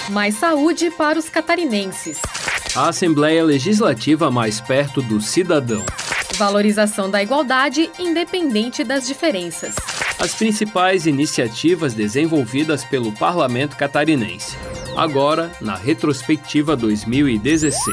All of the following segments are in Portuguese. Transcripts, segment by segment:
Mais saúde para os catarinenses. A Assembleia Legislativa mais perto do cidadão. Valorização da igualdade, independente das diferenças. As principais iniciativas desenvolvidas pelo Parlamento Catarinense. Agora, na retrospectiva 2016.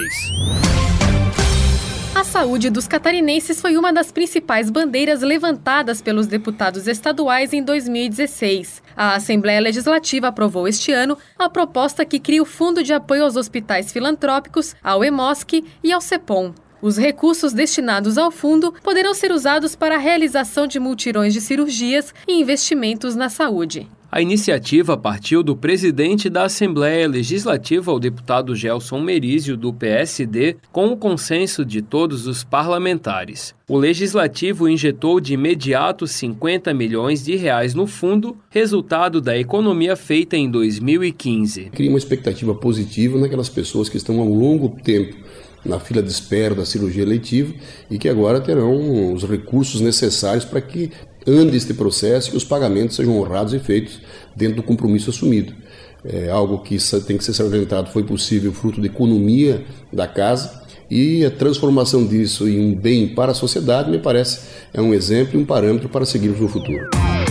A saúde dos catarinenses foi uma das principais bandeiras levantadas pelos deputados estaduais em 2016. A Assembleia Legislativa aprovou este ano a proposta que cria o Fundo de Apoio aos Hospitais Filantrópicos, ao EMOSC e ao CEPOM. Os recursos destinados ao fundo poderão ser usados para a realização de multirões de cirurgias e investimentos na saúde. A iniciativa partiu do presidente da Assembleia Legislativa, o deputado Gelson Merizio, do PSD, com o consenso de todos os parlamentares. O Legislativo injetou de imediato 50 milhões de reais no fundo, resultado da economia feita em 2015. Cria uma expectativa positiva naquelas pessoas que estão há um longo tempo na fila de espera da cirurgia eletiva e que agora terão os recursos necessários para que ande este processo e os pagamentos sejam honrados e feitos dentro do compromisso assumido. É algo que tem que ser salientado, foi possível fruto da economia da casa e a transformação disso em um bem para a sociedade, me parece, é um exemplo e um parâmetro para seguirmos no futuro.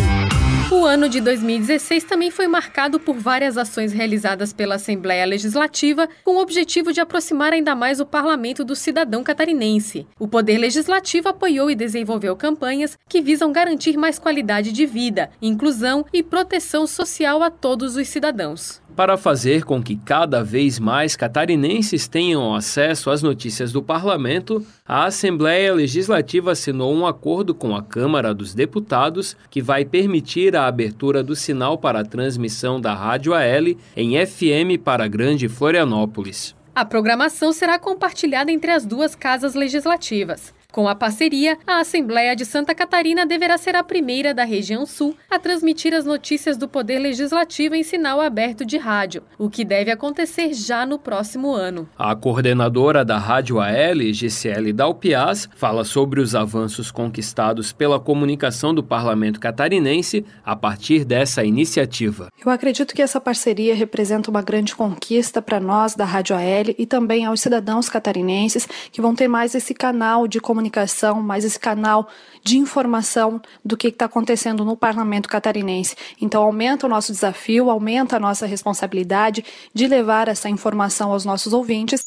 O ano de 2016 também foi marcado por várias ações realizadas pela Assembleia Legislativa com o objetivo de aproximar ainda mais o parlamento do cidadão catarinense. O Poder Legislativo apoiou e desenvolveu campanhas que visam garantir mais qualidade de vida, inclusão e proteção social a todos os cidadãos. Para fazer com que cada vez mais catarinenses tenham acesso às notícias do parlamento, a Assembleia Legislativa assinou um acordo com a Câmara dos Deputados que vai permitir a abertura do sinal para a transmissão da Rádio AL em FM para Grande Florianópolis. A programação será compartilhada entre as duas casas legislativas. Com a parceria, a Assembleia de Santa Catarina deverá ser a primeira da região sul a transmitir as notícias do Poder Legislativo em sinal aberto de rádio, o que deve acontecer já no próximo ano. A coordenadora da Rádio AL, Gisele Dalpiaz, fala sobre os avanços conquistados pela comunicação do Parlamento Catarinense a partir dessa iniciativa. Eu acredito que essa parceria representa uma grande conquista para nós da Rádio AL e também aos cidadãos catarinenses que vão ter mais esse canal de comunicação, mais esse canal de informação do que está acontecendo no Parlamento Catarinense. Então aumenta o nosso desafio, aumenta a nossa responsabilidade de levar essa informação aos nossos ouvintes.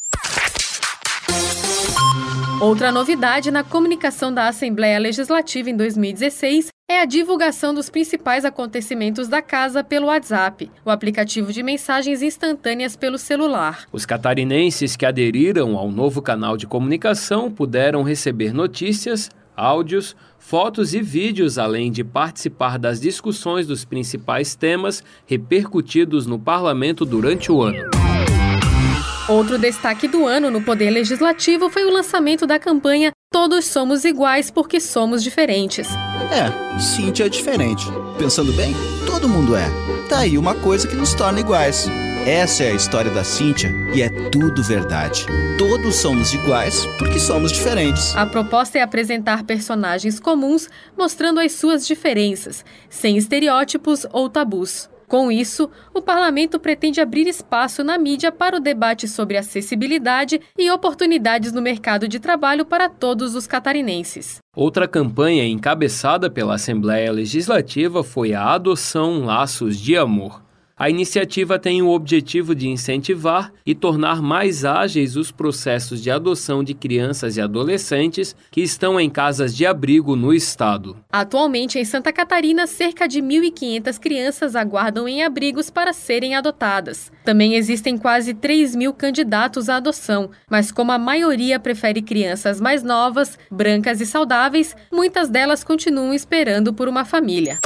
Outra novidade na comunicação da Assembleia Legislativa em 2016 é a divulgação dos principais acontecimentos da casa pelo WhatsApp, o aplicativo de mensagens instantâneas pelo celular. Os catarinenses que aderiram ao novo canal de comunicação puderam receber notícias, áudios, fotos e vídeos, além de participar das discussões dos principais temas repercutidos no parlamento durante o ano. Outro destaque do ano no Poder Legislativo foi o lançamento da campanha Todos Somos Iguais porque Somos Diferentes. Cíntia é diferente. Pensando bem, todo mundo é. Tá aí uma coisa que nos torna iguais. Essa é a história da Cíntia e é tudo verdade. Todos somos iguais porque somos diferentes. A proposta é apresentar personagens comuns mostrando as suas diferenças, sem estereótipos ou tabus. Com isso, o parlamento pretende abrir espaço na mídia para o debate sobre acessibilidade e oportunidades no mercado de trabalho para todos os catarinenses. Outra campanha encabeçada pela Assembleia Legislativa foi a Adoção Laços de Amor. A iniciativa tem o objetivo de incentivar e tornar mais ágeis os processos de adoção de crianças e adolescentes que estão em casas de abrigo no estado. Atualmente, em Santa Catarina, cerca de 1.500 crianças aguardam em abrigos para serem adotadas. Também existem quase 3.000 candidatos à adoção, mas como a maioria prefere crianças mais novas, brancas e saudáveis, muitas delas continuam esperando por uma família.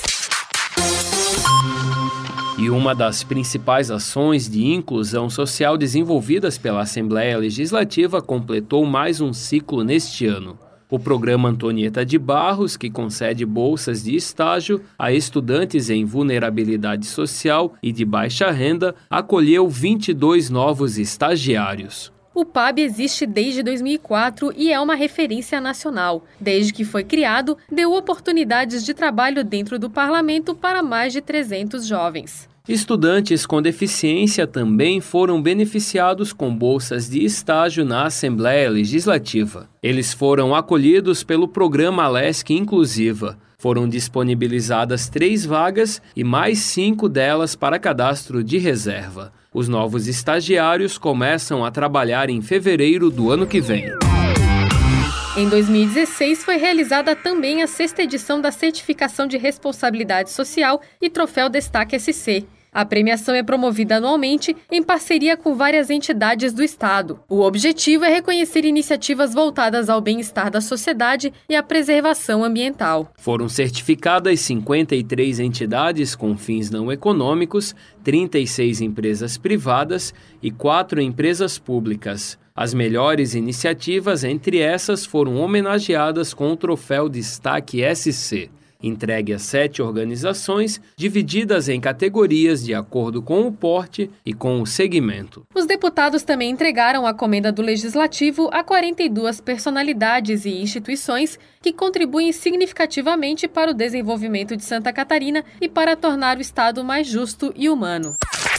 E uma das principais ações de inclusão social desenvolvidas pela Assembleia Legislativa completou mais um ciclo neste ano. O programa Antonieta de Barros, que concede bolsas de estágio a estudantes em vulnerabilidade social e de baixa renda, acolheu 22 novos estagiários. O PAB existe desde 2004 e é uma referência nacional. Desde que foi criado, deu oportunidades de trabalho dentro do parlamento para mais de 300 jovens. Estudantes com deficiência também foram beneficiados com bolsas de estágio na Assembleia Legislativa. Eles foram acolhidos pelo programa Alesc Inclusiva. Foram disponibilizadas 3 vagas e mais 5 delas para cadastro de reserva. Os novos estagiários começam a trabalhar em fevereiro do ano que vem. Em 2016, foi realizada também a 6ª edição da Certificação de Responsabilidade Social e Troféu Destaque SC. A premiação é promovida anualmente em parceria com várias entidades do Estado. O objetivo é reconhecer iniciativas voltadas ao bem-estar da sociedade e à preservação ambiental. Foram certificadas 53 entidades com fins não econômicos, 36 empresas privadas e 4 empresas públicas. As melhores iniciativas entre essas foram homenageadas com o Troféu Destaque SC. Entregue a 7 organizações, divididas em categorias de acordo com o porte e com o segmento. Os deputados também entregaram a comenda do Legislativo a 42 personalidades e instituições que contribuem significativamente para o desenvolvimento de Santa Catarina e para tornar o Estado mais justo e humano.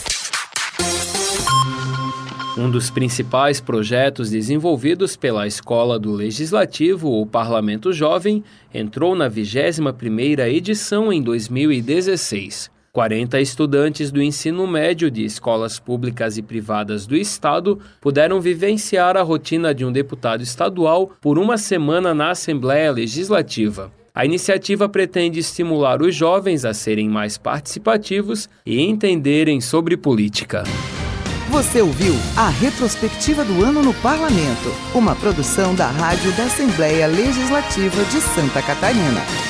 Um dos principais projetos desenvolvidos pela Escola do Legislativo, o Parlamento Jovem, entrou na 21ª edição em 2016. 40 estudantes do ensino médio de escolas públicas e privadas do Estado puderam vivenciar a rotina de um deputado estadual por uma semana na Assembleia Legislativa. A iniciativa pretende estimular os jovens a serem mais participativos e entenderem sobre política. Você ouviu a retrospectiva do ano no Parlamento, uma produção da Rádio da Assembleia Legislativa de Santa Catarina.